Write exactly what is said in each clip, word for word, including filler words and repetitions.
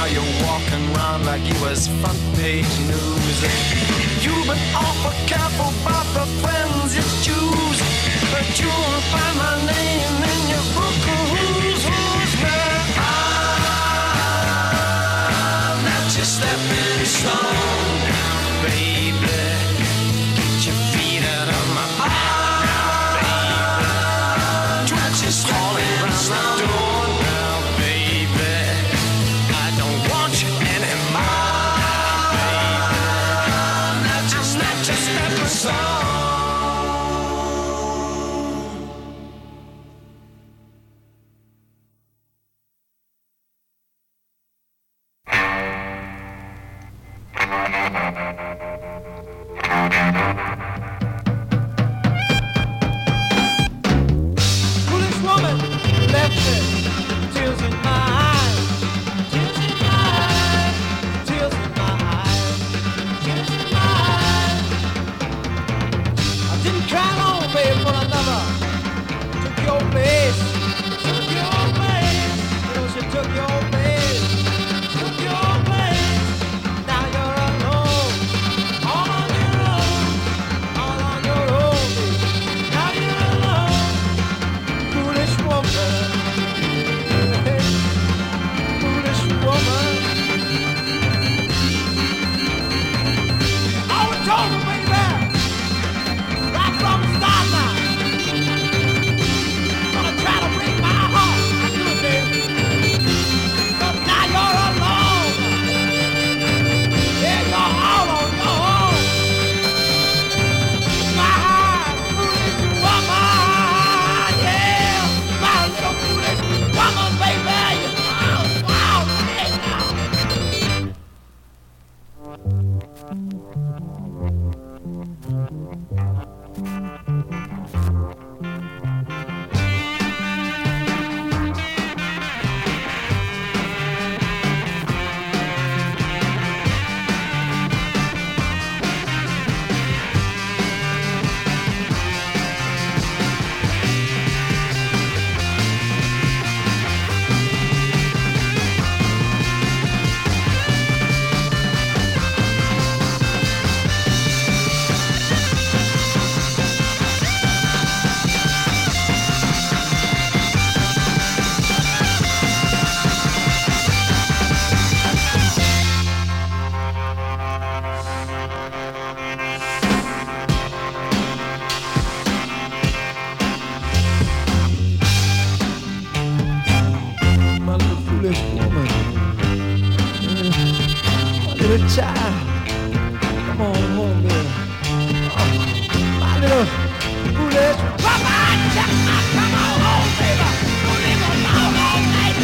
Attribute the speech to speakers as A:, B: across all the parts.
A: now you're walking around like you was front page news. You've been awful careful about the friends you choose, but you won't find my name in your book of who's who's where. I'm not your stepping stone, baby. Get your feet out of my back, baby. Not just falling around the door now, baby. I don't want you anymore, baby. Not just, not just stepping stone.
B: Foolish woman left me, tears in my eyes, tears in my eyes, tears in my eyes, tears in my eyes. I didn't cry long, babe, for another took your place, took your place. You know she took your place, took your place. Now you're alone, all on your own, all on your own, babe. Now you're alone. Foolish woman, foolish woman. I was told her, baby, right from the start now. Gonna try to break my heart, I do it, baby. But now you're alone. Yeah, you're all on your own. My foolish woman, yeah, my little foolish woman, baby. Oh, wow, baby. My little foolish woman, my little child, come on home, baby. Oh, my little foolish woman, come on home, baby. Don't leave me alone all night.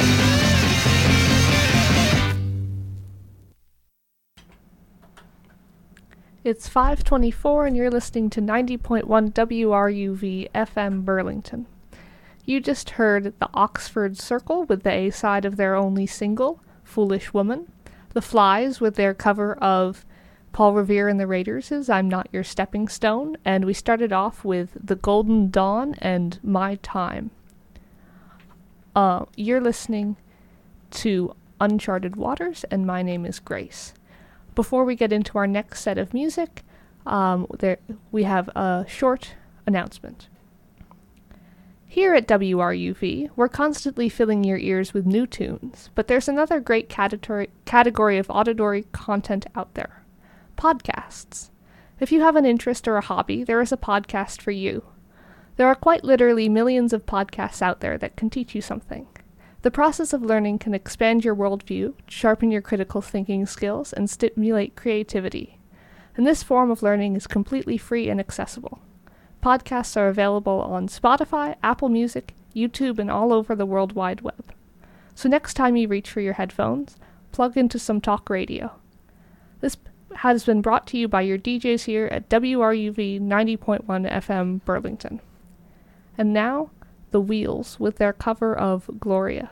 C: It's five twenty-four and you're listening to ninety point one W R U V F M Burlington. You just heard the Oxford Circle with the A-side of their only single, Foolish Woman, the Flies with their cover of Paul Revere and the Raiders' I'm Not Your Stepping Stone, and we started off with The Golden Dawn and My Time. Uh, you're listening to Uncharted Waters, and my name is Grace. Before we get into our next set of music, um, there we have a short announcement. Here at W R U V, we're constantly filling your ears with new tunes, but there's another great category, category of auditory content out there. Podcasts. If you have an interest or a hobby, there is a podcast for you. There are quite literally millions of podcasts out there that can teach you something. The process of learning can expand your worldview, sharpen your critical thinking skills, and stimulate creativity. And this form of learning is completely free and accessible. Podcasts are available on Spotify, Apple Music, YouTube, and all over the World Wide Web. So next time you reach for your headphones, plug into some talk radio. This has been brought to you by your D Js here at W R U V ninety point one F M Burlington. And now, The Wheels with their cover of Gloria.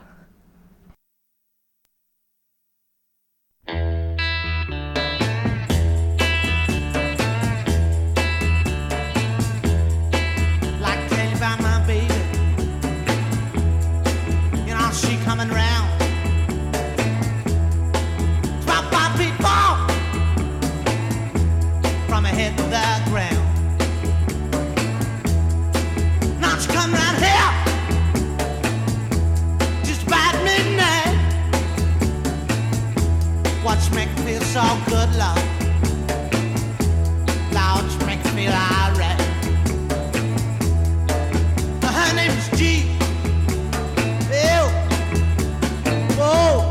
B: Coming round, Mama hit the ground. Now she come round here just about midnight. Watch make me feel so good, love. Lord, she make me feel alright. Her name's G. Ew. Oh.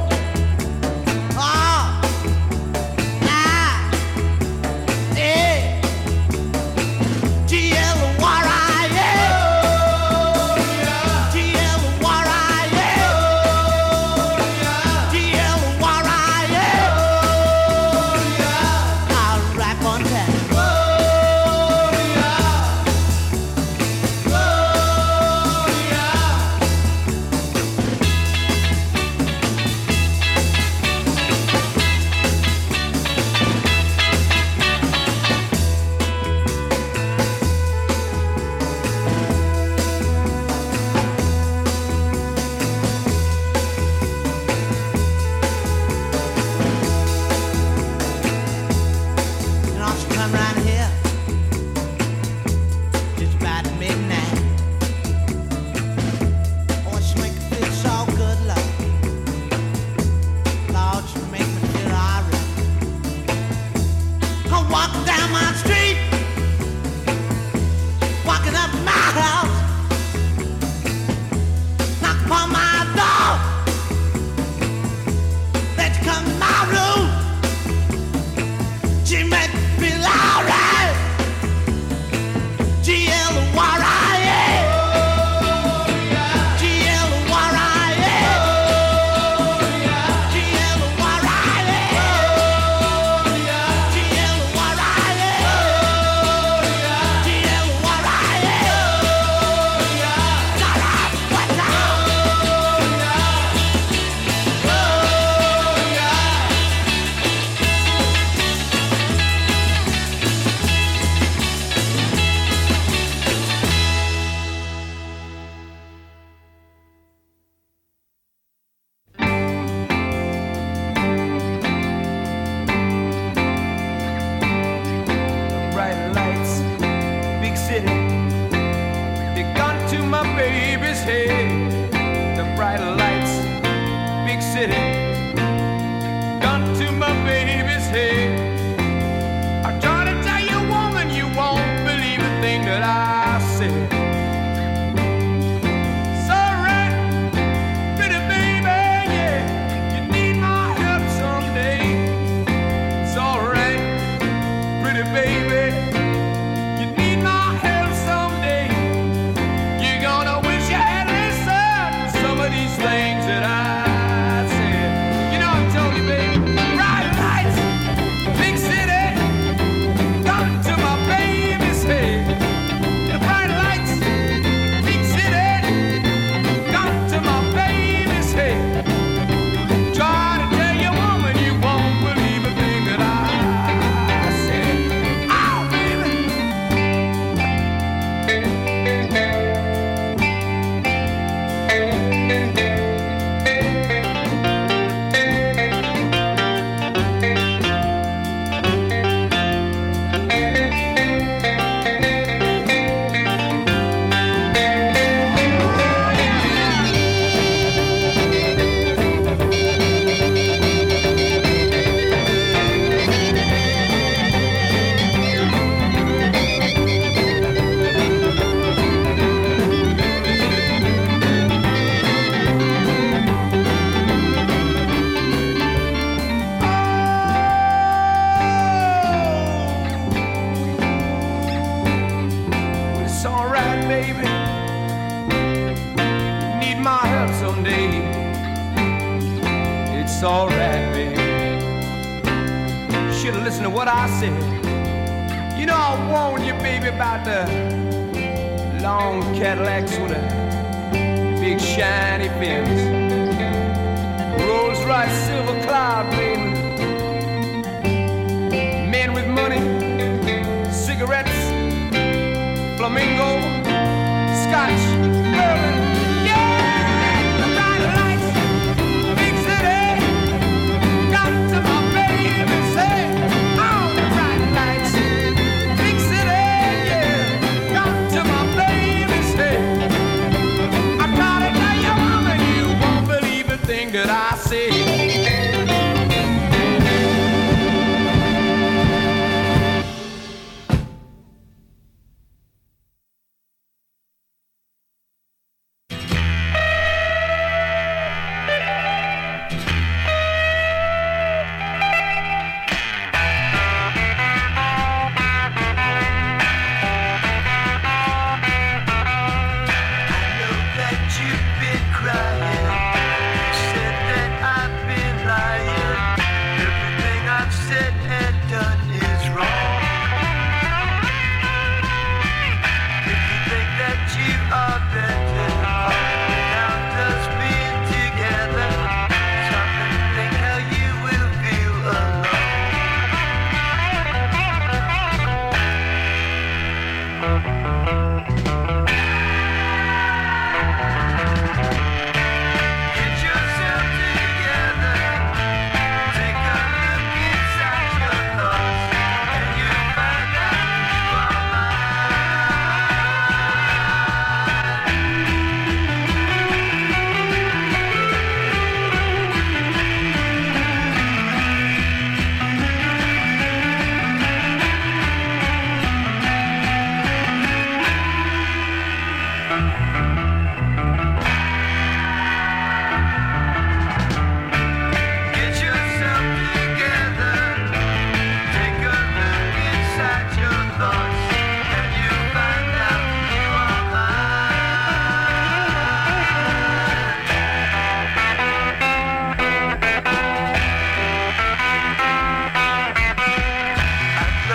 B: Got to my baby, say, all the bright lights.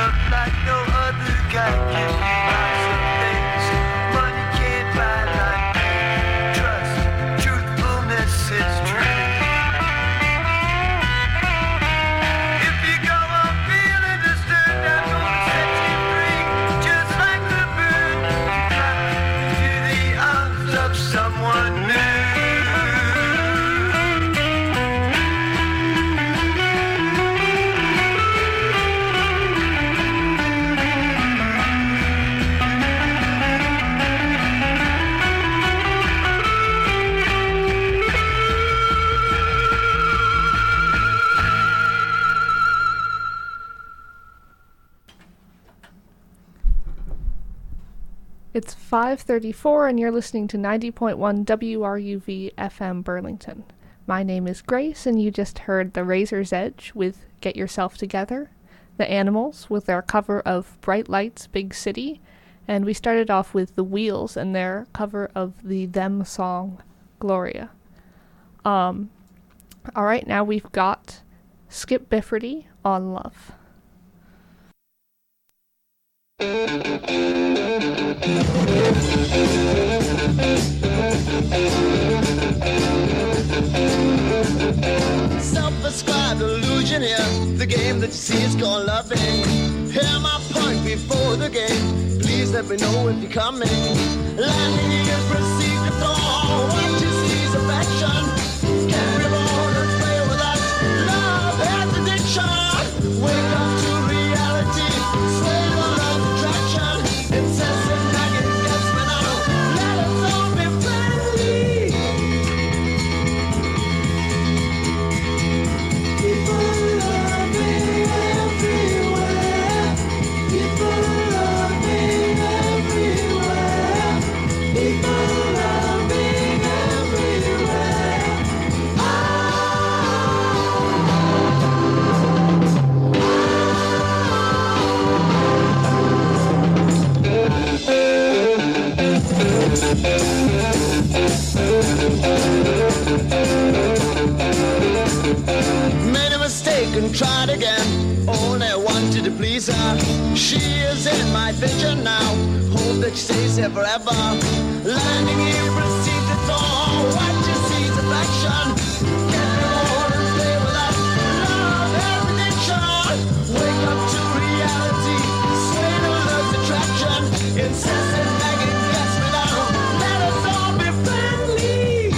D: love like no other guy can buy some things money can't buy, like trust, truthfulness is true. If you go on feeling disturbed, I'm gonna set you free, just like the bird you fly into the arms of someone new.
C: It's five thirty-four and you're listening to ninety point one W R U V F M Burlington. My name is Grace and you just heard The Razor's Edge with Get Yourself Together, The Animals with their cover of Bright Lights, Big City, and we started off with The Wheels and their cover of the Them song, Gloria. Um, alright, now we've got Skip Bifferty on Love.
E: Self-prescribed illusion here. The game that you see is called loving. Hear my point before the game. Please let me know if you're coming. Landing here, proceed to fall. What you see is affection. Can't be born and play with us. Love has addiction. Wake up to reality. Sway to love's attraction. Incessant nagging gets me now. Let us all be friendly. People loving everywhere. People loving everywhere. People loving everywhere. Made a mistake and tried again. Only wanted to please her. She is in my vision now. Hope that she stays here forever. Landing here, proceed to thaw. What you see is affection. Get me on and play with us. Love has addiction. Wake up to reality. Sway to love's attraction. Incessant nagging gets me down. Let us all be friendly.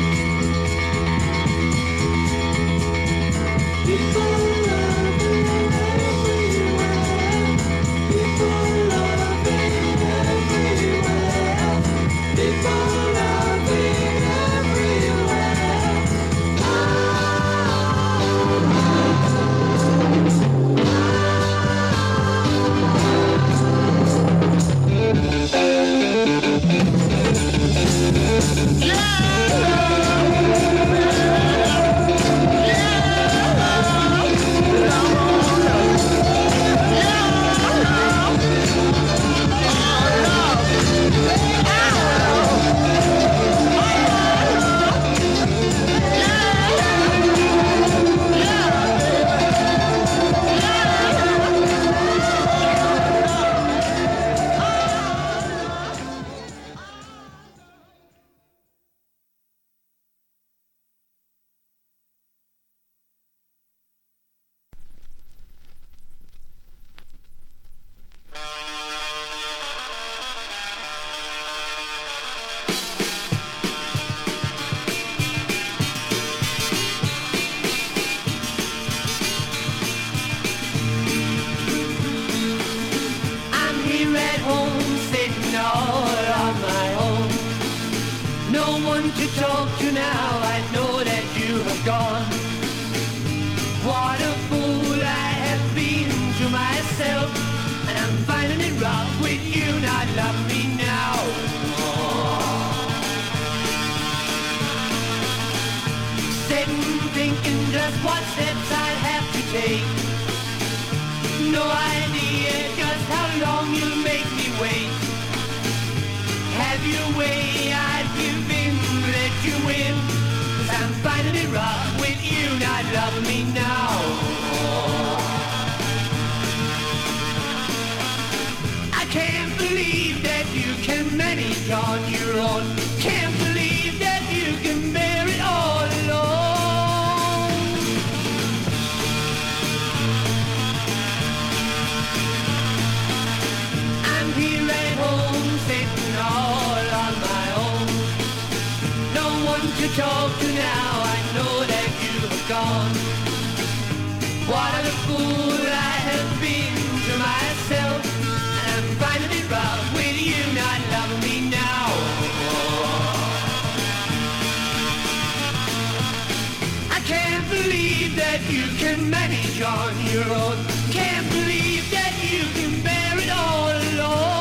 E: People loving everywhere. People loving everywhere. People loving everywhere.
A: I'm here at home, sitting all on my own. No one to talk to now, I know that you have gone. What a fool I have been to myself, and I'm finding it rough with you not love me now. Sitting thinking just what steps I'd have to take. No idea just how long you'll make me wait. Have your way, I'd give in, let you win. 'Cause I'm finding it rough with you not loving me now.
B: on your own. Can't believe that you can bear it all alone. I'm here at home, sitting all on my own. No one to talk to now, I know that you have gone. What a fool I have been to myself. I'm finding it rough with you not loving me now. I can't believe that you can manage on your own. Can't believe that you can bear it all alone.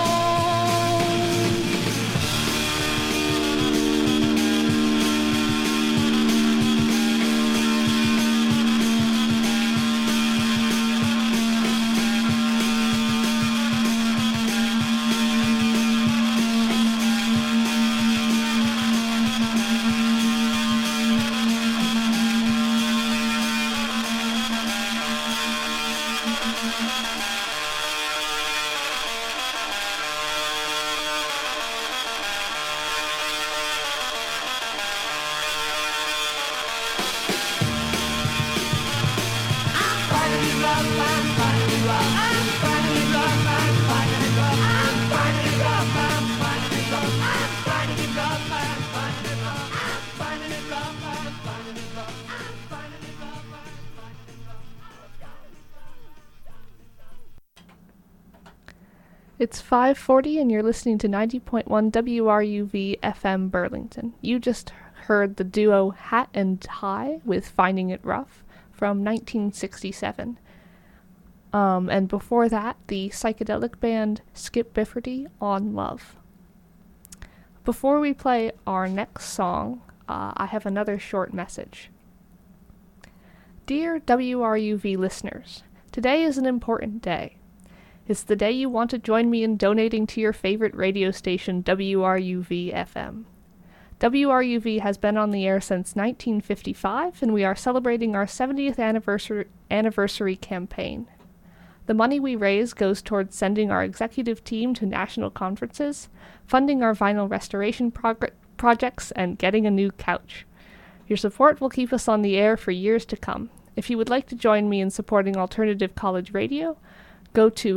C: It's five forty and you're listening to ninety point one W R U V F M Burlington. You just heard the duo Hat and Tie with Finding It Rough from nineteen sixty-seven. Um, and before that, the psychedelic band Skip Bifferty on Love. Before we play our next song, uh, I have another short message. Dear W R U V listeners, today is an important day. It's the day you want to join me in donating to your favorite radio station, W R U V F M. W R U V has been on the air since nineteen fifty-five, and we are celebrating our seventieth anniversary, anniversary campaign. The money we raise goes towards sending our executive team to national conferences, funding our vinyl restoration prog- projects, and getting a new couch. Your support will keep us on the air for years to come. If you would like to join me in supporting alternative college radio, go to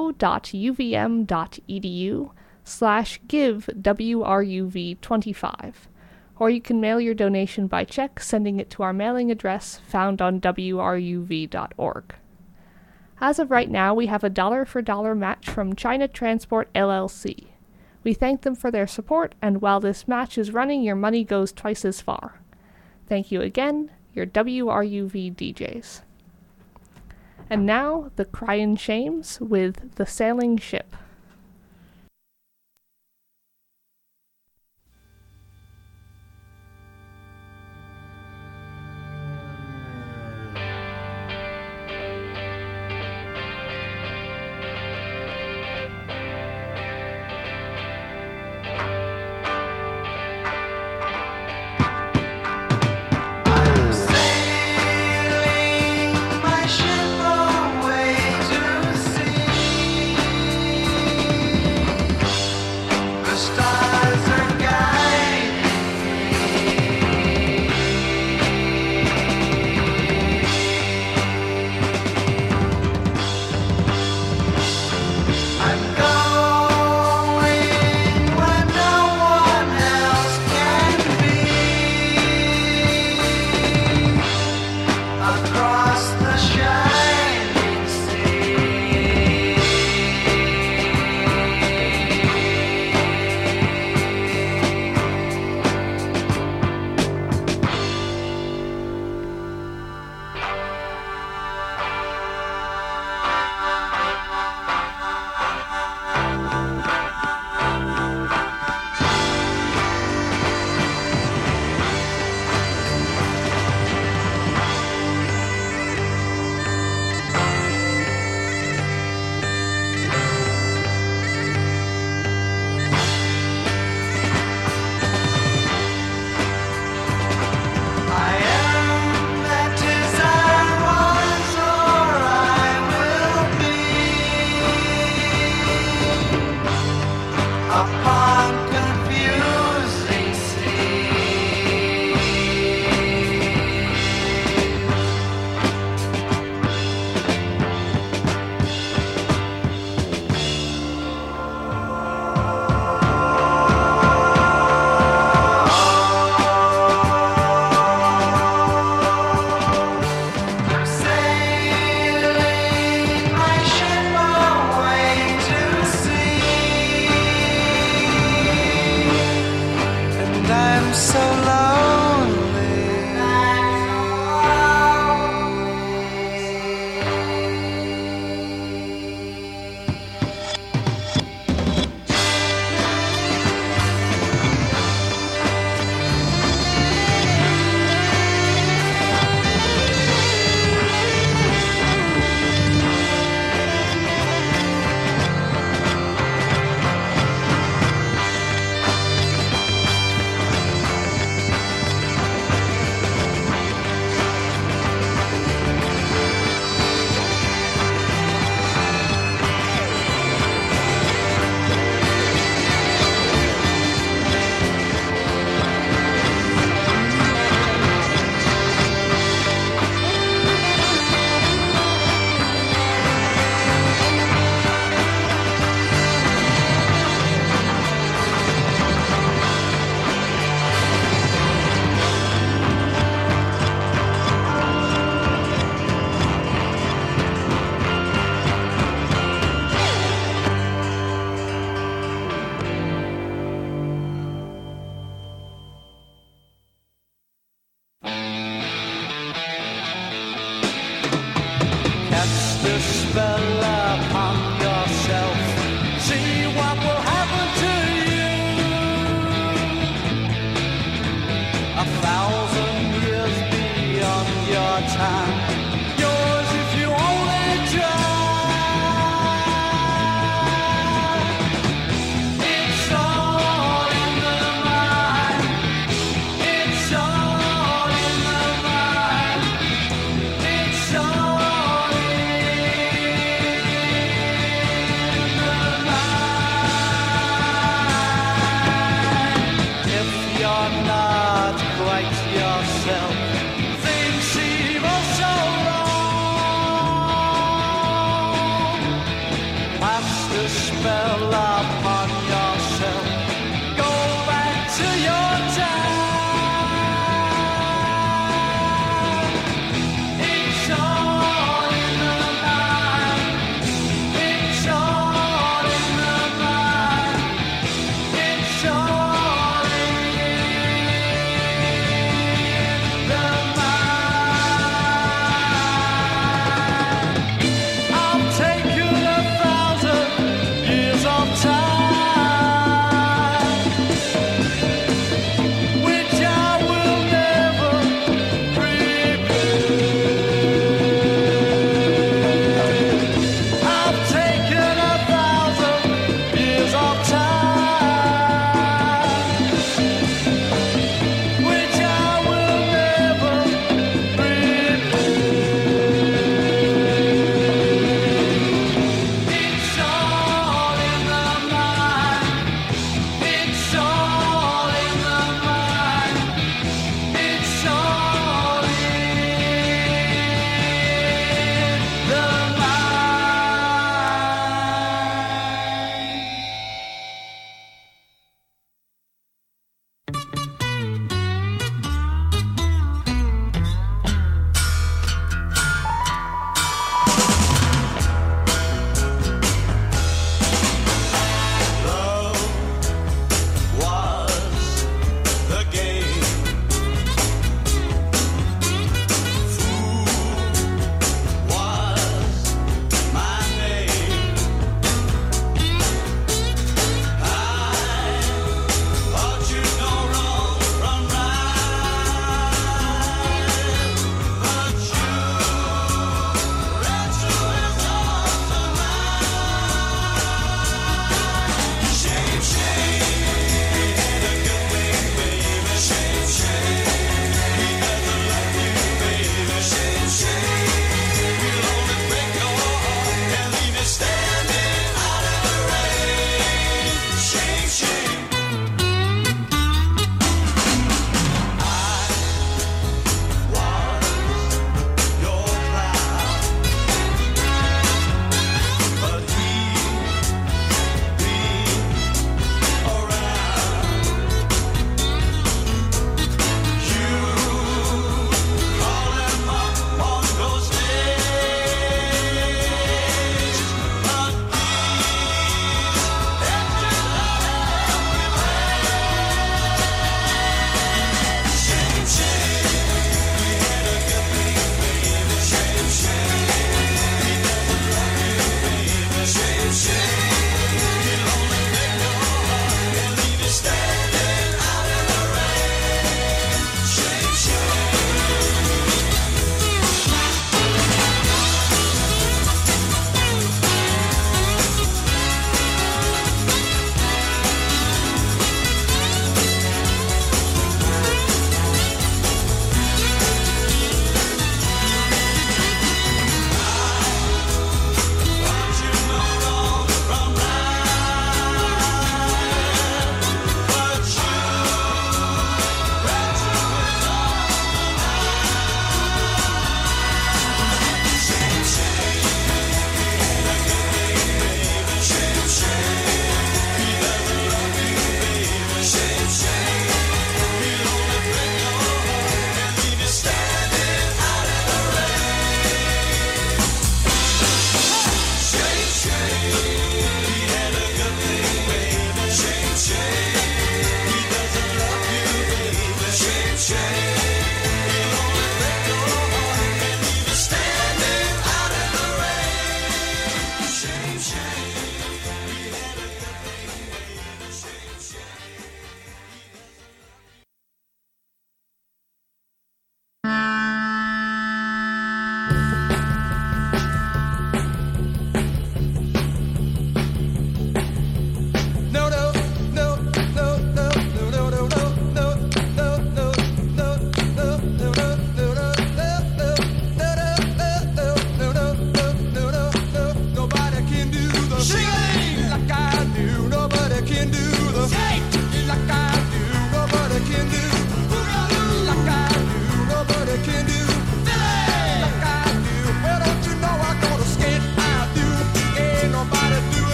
C: go.uvm.edu slash give W R U V twenty-five, or you can mail your donation by check, sending it to our mailing address found on W R U V dot org. As of right now, we have a dollar-for-dollar match from China Transport L L C. We thank them for their support, and while this match is running, your money goes twice as far. Thank you again, your W R U V D Js. And now, the Cryin' Shames with The Sailing Ship.
D: Sailing my ship away to sea.
B: spell upon yourself. Go back to your time. It's all in the mind. It's all in the mind. It's all in the mind. I'll take you a thousand years of time.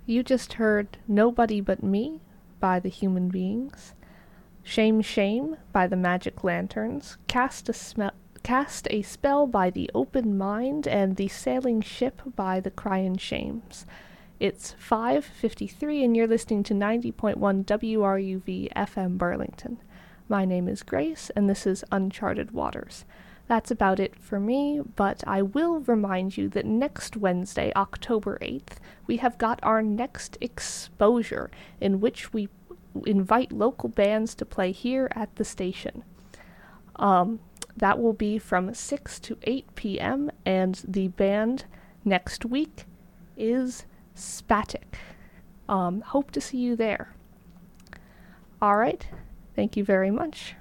C: You just heard Nobody But Me by the Human Beings, Shame Shame by the Magic Lanterns, Cast a, Sme- Cast a Spell by the Open Mind, and The Sailing Ship by the Cryin' Shames. It's five fifty-three and you're listening to ninety point one W R U V F M Burlington. My name is Grace and this is Uncharted Waters. That's about it for me, but I will remind you that next Wednesday, October eighth, we have got our next exposure in which we invite local bands to play here at the station. Um, that will be from six to eight p.m. and the band next week is Spatic. Um, hope to see you there. Alright, thank you very much.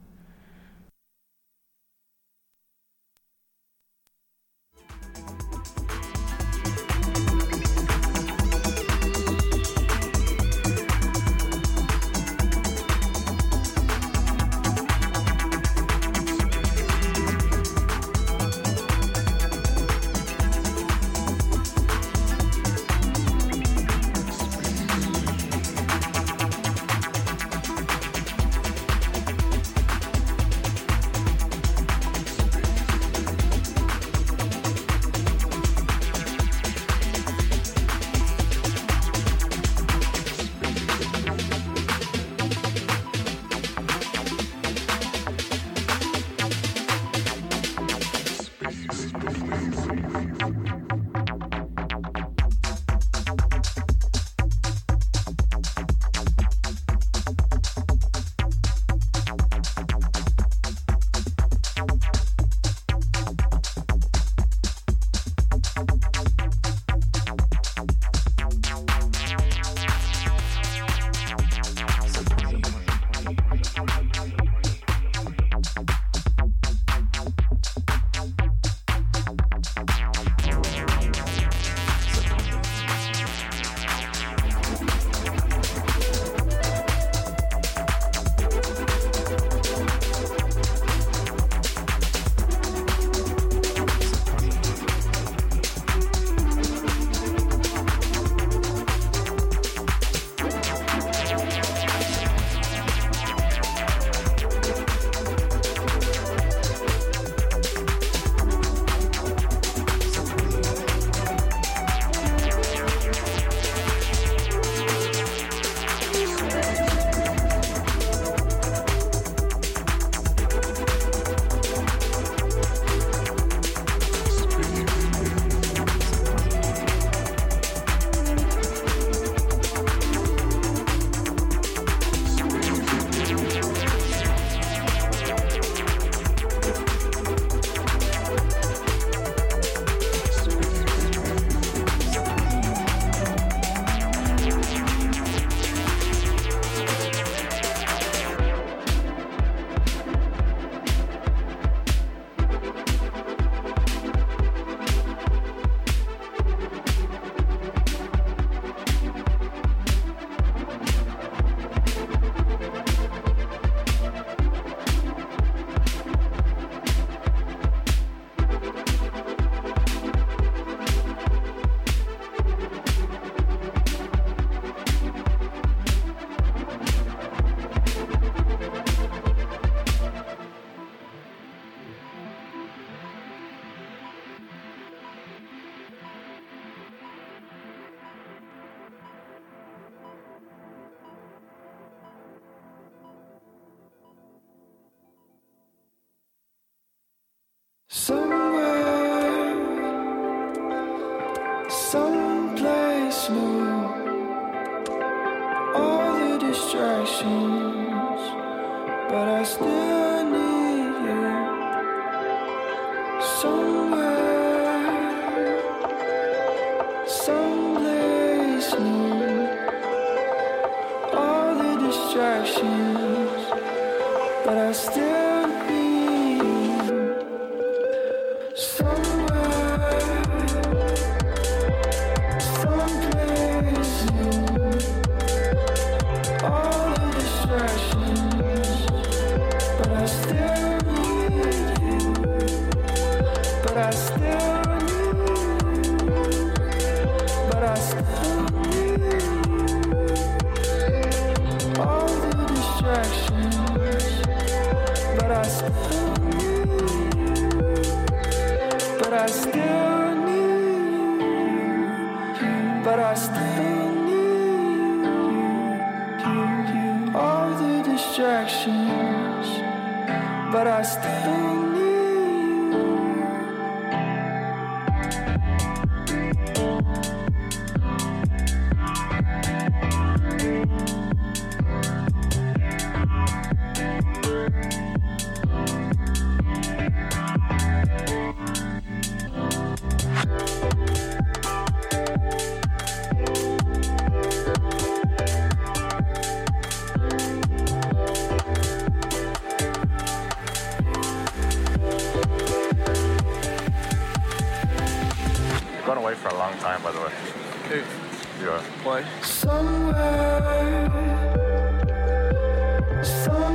F: Somewhere, someplace new, all the distractions, but I still need you. Somewhere, someplace new, all the distractions, but I still need you. I still need you, but I still need you. distractions, but I still need you.
G: Gone away for a long time, by the way.
H: Who?
G: Yeah.
H: Why?
F: Somewhere, somewhere